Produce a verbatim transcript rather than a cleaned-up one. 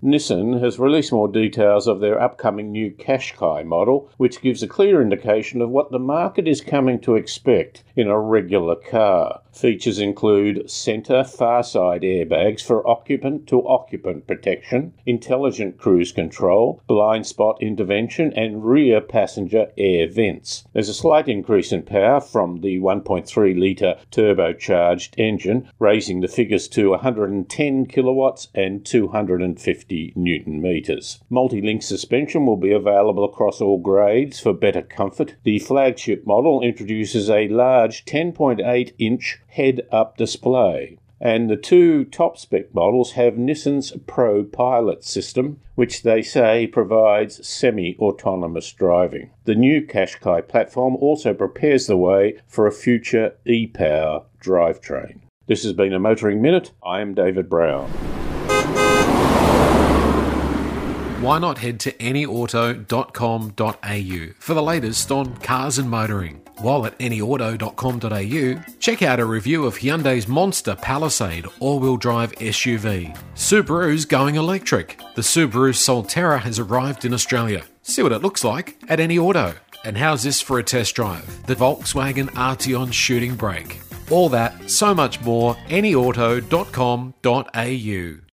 Nissan has released more details of their upcoming new Qashqai model, which gives a clear indication of what the market is coming to expect in a regular car. Features include centre far-side airbags for occupant-to-occupant protection, intelligent cruise control, blind spot intervention and rear passenger air vents. There's a slight increase in power from the one point three litre turbocharged engine, raising the figures to one hundred ten kilowatts and two hundred fifty newton metres. Multi-link suspension will be available across all grades for better comfort. The flagship model introduces a large ten point eight inch head-up display, and the two top-spec models have Nissan's Pro Pilot system, which they say provides semi-autonomous driving. The new Qashqai platform also prepares the way for a future e-Power drivetrain. This has been a Motoring Minute. I am David Brown. Why not head to any auto dot com dot a u for the latest on cars and motoring? While at any auto dot com dot a u, check out a review of Hyundai's Monster Palisade all-wheel drive S U V. Subaru's going electric. The Subaru Solterra has arrived in Australia. See what it looks like at Any Auto. And how's this for a test drive? The Volkswagen Arteon Shooting Brake. All that, so much more, any auto dot com dot a u.